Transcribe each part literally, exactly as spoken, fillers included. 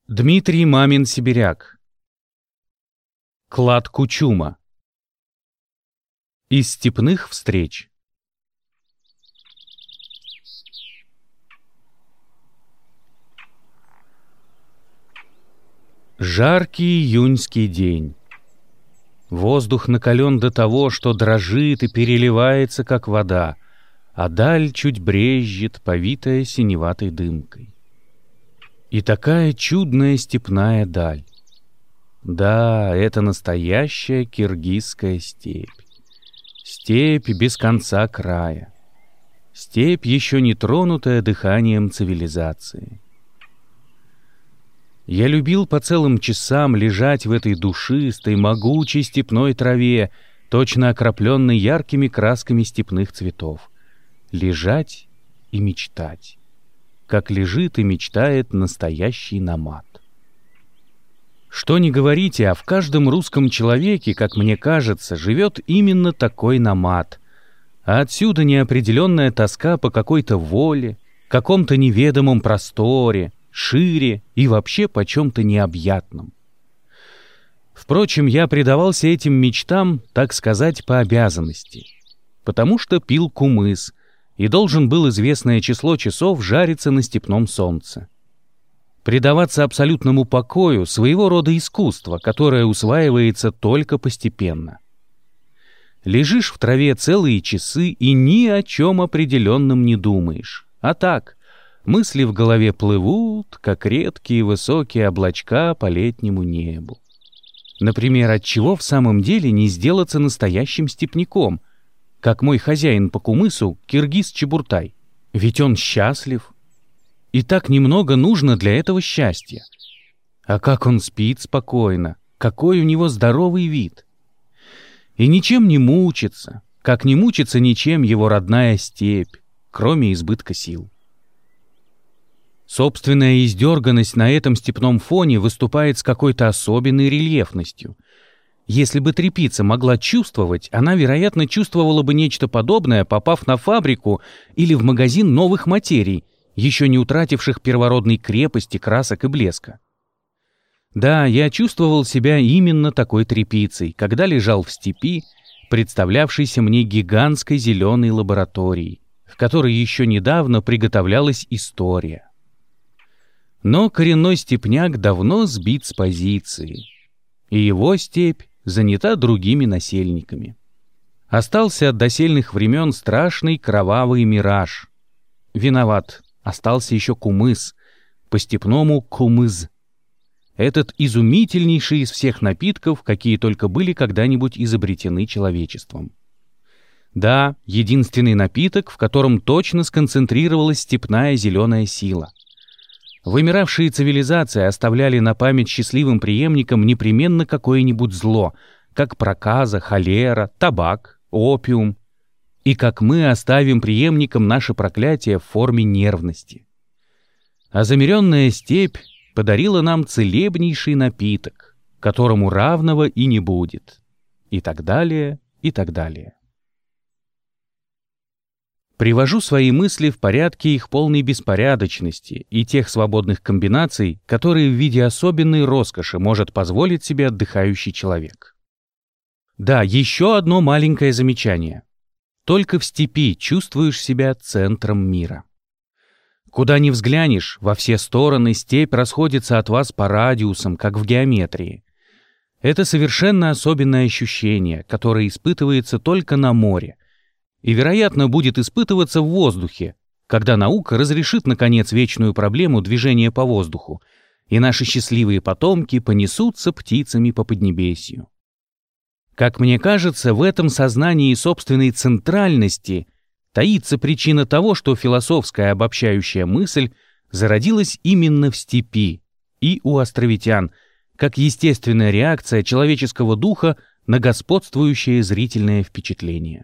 Дмитрий Мамин-Сибиряк. Клад Кучума. Из степных встреч. Жаркий июньский день. Воздух накален до того, что дрожит и переливается, как вода, а даль чуть брезжит, повитая синеватой дымкой. И такая чудная степная даль. Да, это настоящая киргизская степь. Степь без конца края. Степь, еще не тронутая дыханием цивилизации. Я любил по целым часам лежать в этой душистой, могучей степной траве, точно окропленной яркими красками степных цветов. Лежать и мечтать, как лежит и мечтает настоящий номад. Что ни говорите, а в каждом русском человеке, как мне кажется, живет именно такой номад. А отсюда неопределенная тоска по какой-то воле, каком-то неведомом просторе, шире и вообще по чем-то необъятном. Впрочем, я предавался этим мечтам, так сказать, по обязанности, потому что пил кумыс и должен был известное число часов жариться на степном солнце. Предаваться абсолютному покою — своего рода искусство, которое усваивается только постепенно. Лежишь в траве целые часы и ни о чем определенном не думаешь, а так, мысли в голове плывут, как редкие высокие облачка по летнему небу. Например, отчего в самом деле не сделаться настоящим степняком, как мой хозяин по кумысу, киргиз Чебуртай? Ведь он счастлив. И так немного нужно для этого счастья. А как он спит спокойно, какой у него здоровый вид. И ничем не мучится, как не мучится ничем его родная степь, кроме избытка сил. Собственная издерганность на этом степном фоне выступает с какой-то особенной рельефностью. Если бы тряпица могла чувствовать, она, вероятно, чувствовала бы нечто подобное, попав на фабрику или в магазин новых материй, еще не утративших первородной крепости, красок и блеска. Да, я чувствовал себя именно такой тряпицей, когда лежал в степи, представлявшейся мне гигантской зеленой лабораторией, в которой еще недавно приготовлялась история. Но коренной степняк давно сбит с позиции, и его степь занята другими насельниками. Остался от досельных времен страшный кровавый мираж. Виноват, остался еще кумыс, по-степному кумыз. Этот изумительнейший из всех напитков, какие только были когда-нибудь изобретены человечеством. Да, единственный напиток, в котором точно сконцентрировалась степная зеленая сила. Вымиравшие цивилизации оставляли на память счастливым преемникам непременно какое-нибудь зло, как проказа, холера, табак, опиум. И как мы оставим преемникам наше проклятие в форме нервности. А замеренная степь подарила нам целебнейший напиток, которому равного и не будет. И так далее, и так далее. Привожу свои мысли в порядке их полной беспорядочности и тех свободных комбинаций, которые в виде особенной роскоши может позволить себе отдыхающий человек. Да, еще одно маленькое замечание. Только в степи чувствуешь себя центром мира. Куда ни взглянешь, во все стороны степь расходится от вас по радиусам, как в геометрии. Это совершенно особенное ощущение, которое испытывается только на море, и, вероятно, будет испытываться в воздухе, когда наука разрешит, наконец, вечную проблему движения по воздуху, и наши счастливые потомки понесутся птицами по поднебесью. Как мне кажется, в этом сознании собственной центральности таится причина того, что философская обобщающая мысль зародилась именно в степи и у островитян, как естественная реакция человеческого духа на господствующее зрительное впечатление.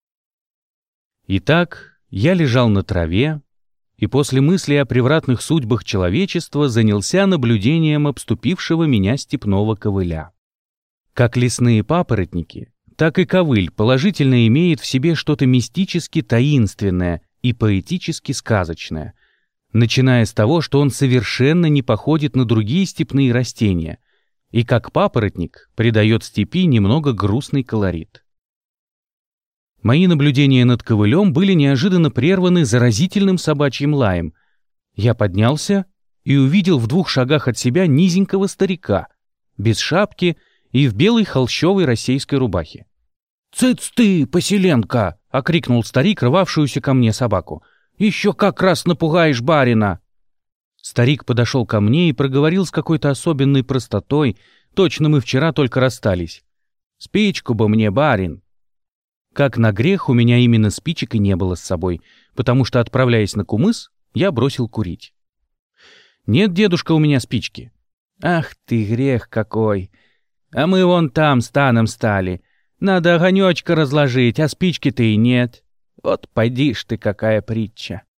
Итак, я лежал на траве, и после мысли о превратных судьбах человечества занялся наблюдением обступившего меня степного ковыля. Как лесные папоротники, так и ковыль положительно имеет в себе что-то мистически таинственное и поэтически сказочное, начиная с того, что он совершенно не походит на другие степные растения и, как папоротник, придает степи немного грустный колорит. Мои наблюдения над ковылем были неожиданно прерваны заразительным собачьим лаем. Я поднялся и увидел в двух шагах от себя низенького старика, без шапки и в белой холщовой российской рубахе. «Цыц ты, поселенка!» — окрикнул старик, рвавшуюся ко мне собаку. «Еще как раз напугаешь барина!» Старик подошел ко мне и проговорил с какой-то особенной простотой, точно мы вчера только расстались. «Спичку бы мне, барин!» Как на грех, у меня именно спичек и не было с собой, потому что, отправляясь на кумыс, я бросил курить. «Нет, дедушка, у меня спички». «Ах ты, грех какой! А мы вон там станом стали. Надо огонечка разложить, а спички-то и нет. Вот поди ж ты, какая притча!»